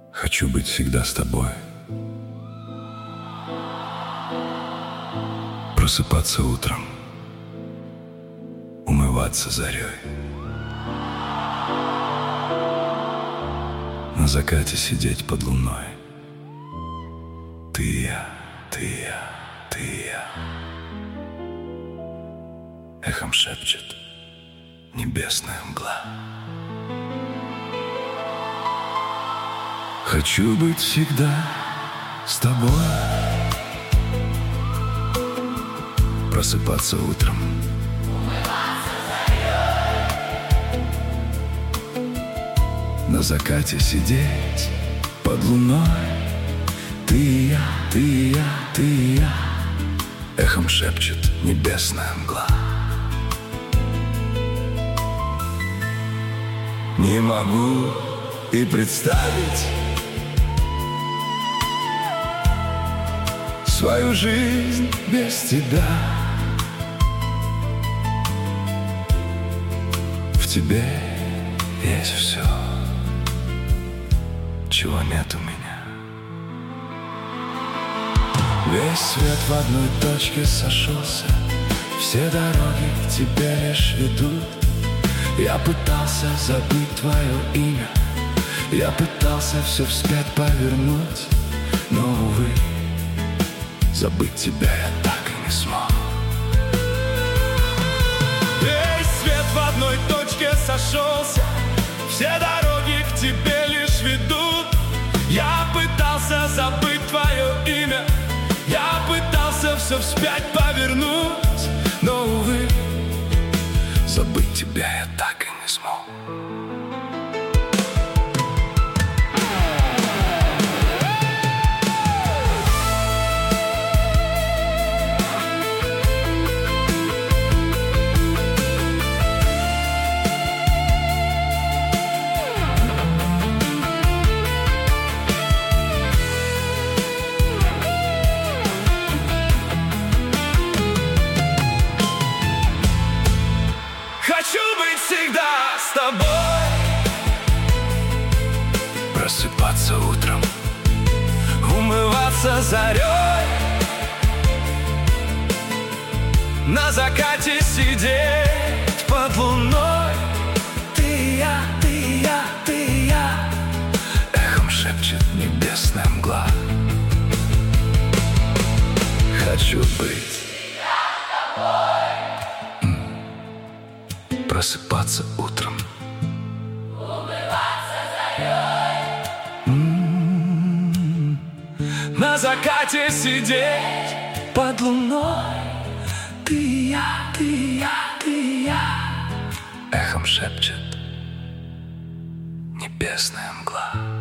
Хочу быть всегда с тобой. Просыпаться утром, умываться зарей, на закате сидеть под луной. Ты и я, ты и я, ты и я. Эхом шепчет небесная мгла. Хочу быть всегда с тобой. Просыпаться утром, умываться зарей, на закате сидеть под луной. Ты и я, ты и я, ты и я. Эхом шепчет небесная мгла. Не могу и представить свою жизнь без тебя. В тебе есть все, чего нет у меня. Весь свет в одной точке сошелся, все дороги к тебе лишь ведут. Я пытался забыть твое имя, я пытался все вспять повернуть, но, увы, забыть тебя я так и не смог. Весь свет в одной точке сошелся, все дороги к тебе лишь ведут. Я пытался забыть твое имя, я пытался все вспять повернуть, но, увы, забыть тебя я так и не смог. хочу быть всегда с тобой. Просыпаться утром, Умываться зарей, на закате сидеть под луной. Ты и я, ты и я, ты и я. эхом шепчет небесная мгла. Хочу быть просыпаться утром, умываться зарей, на закате сидеть под луной. Ты и я, ты и я, ты и я. эхом шепчет небесная мгла.